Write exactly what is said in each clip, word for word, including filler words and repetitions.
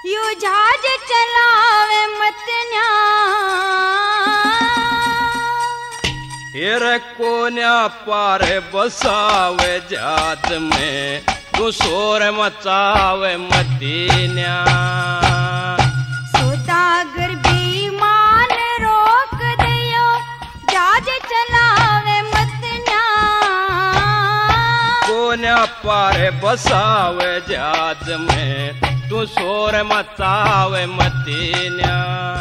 You जहाज चलावे मत न्या हेर कोन्या पार बसावे जहाज में तू शोर मचावे मदीन्या सौदागर बेईमान रोक दियो जहाज चलावे मत न्या कोन्या पार बसावे जहाज में तू शोर मचावे मदीन्या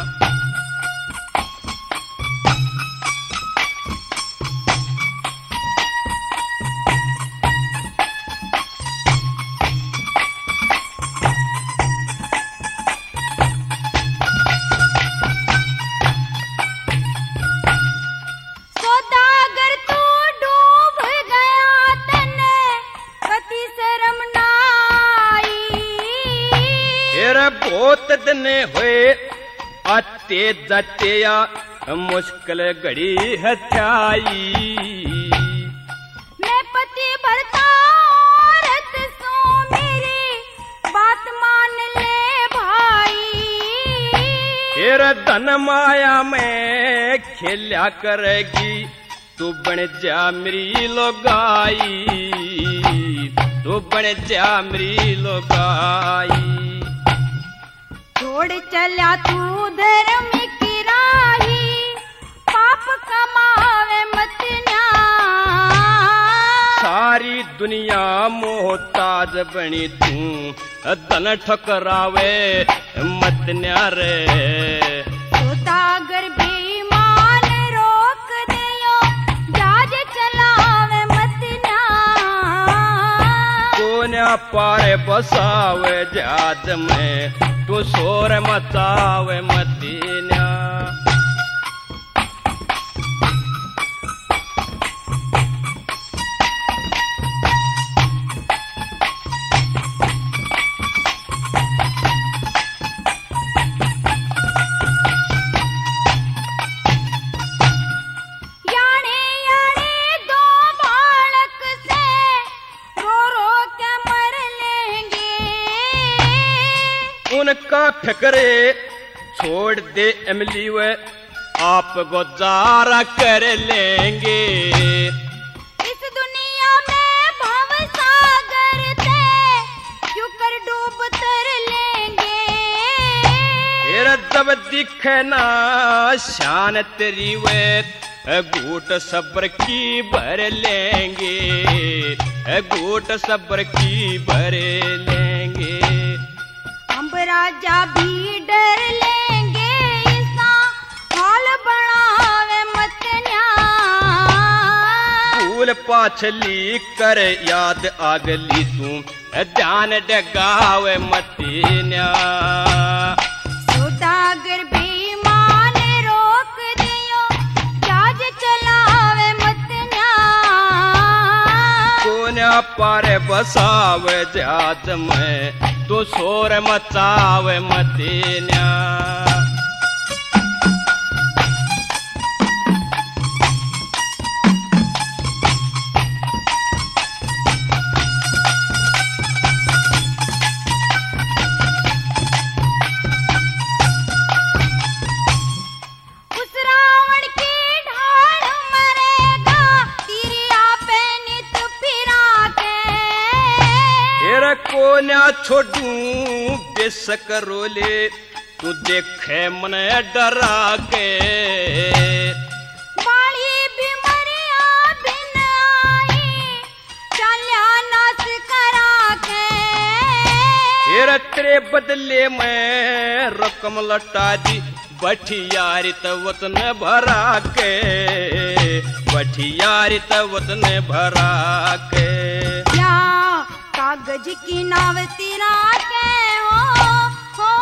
सौदागर तू डूब गया तने कति शर्म ना आई हेर बहुत दिन हुए आते जाते या मुश्किल घड़ी हथाई मैं पति भरता औरत सो मेरी बात मान ले भाई हेर धन माया में खेल्या करेगी तू बन जा मेरी लोगाई तू बन जा मेरी लोगाई छोड़ चला तू धर्म की राही पाप कमावे मत न्या सारी दुनिया मोहताज बनी तू धन ठकरावे मत न्यारे सौदागर बेईमान रोक दियो जहाज चलावे मत न्या कोन्या पार बसावे जहाज में तू शोर मचावे मदीन्या याने याने दो बालक से रो रो के मर लेंगे उनका फिक्रे छोड़ दे इमली वे आप गुजारा कर लेंगे इस दुनिया में भव सागर थे क्यों कर डूब तर लेंगे तेरा जब दिखे ना शान तेरी वे घूट सब्र की भर लेंगे घूट सब्र की भर लेंगे हम राजा भी डर लेंगे ऐसा हाल बनावे मत न्या भूल पाछली कर याद आगली तू ध्यान डगावे मतीन्या सौदागर बेईमान रोक दियो जहाज चलावे मत न्या कोन्या पार बसावे जहाज में तू शोर मचावे मदीन्या उस रावण की ढाल मरेगा तेरी आपे नित फिरा के तेरा कोन्या छोड़ू बेशक रोले तू देखे मन डरा के बाड़ी बीमारियां बिन आई चल्या नाश करा के तेरा तेरे बदले में रकम लटा दी बठियारी तवतन भरा के बठियारी तवतन भरा के या कागज की नाव तेरा के हो हो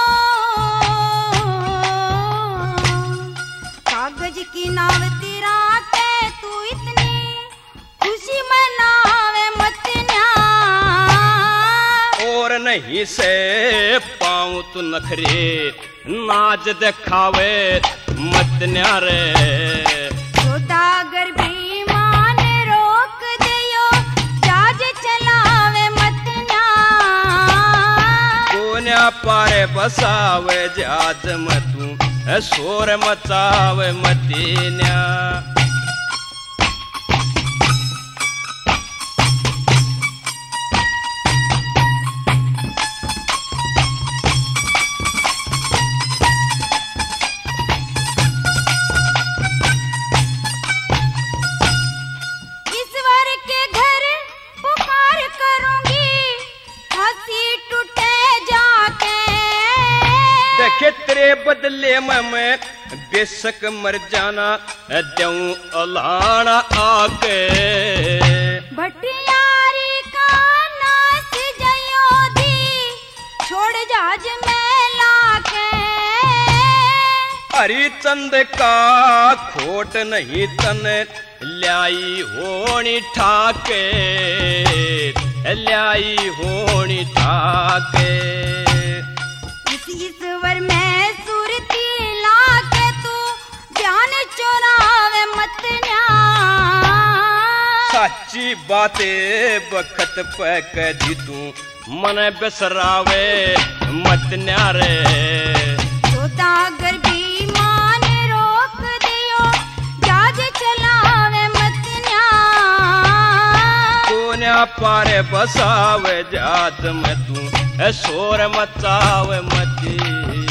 कागज की नाव तेरा के तू इतनी खुशी मनावे मत न्या और नहीं से पाऊं तू नखरे नाच दिखावे मत न्यारे सौदागर बेईमान रोक दियो जहाज चलावे मत न्या कोन्या पारे बसावे जात में तू शोर मचावे मतीन्या। ईश्वर के घर पुकार करूंगी, हंसी टूटे जाके। देखे तेरे बदले में मैं बेशक मर जाना दूं अलाना आके। भटियारी का नास जयो दी, छोड़ जाज में लाके। हरिचंद का खोट नहीं तन ल्याई होनी ठाके, ल्याई होनी ठाके। इस ईश्वर में सुरती लाके तू ध्यान चुरावे मत न्या। साची बातें बखत पे कह तू मन बिसरावे मत न्यारे। सौदागर भी मान रोक दियो, जहाज चलावे मत न्या। कोन्या पारे बसावे जात में तू शोर मचावे मती।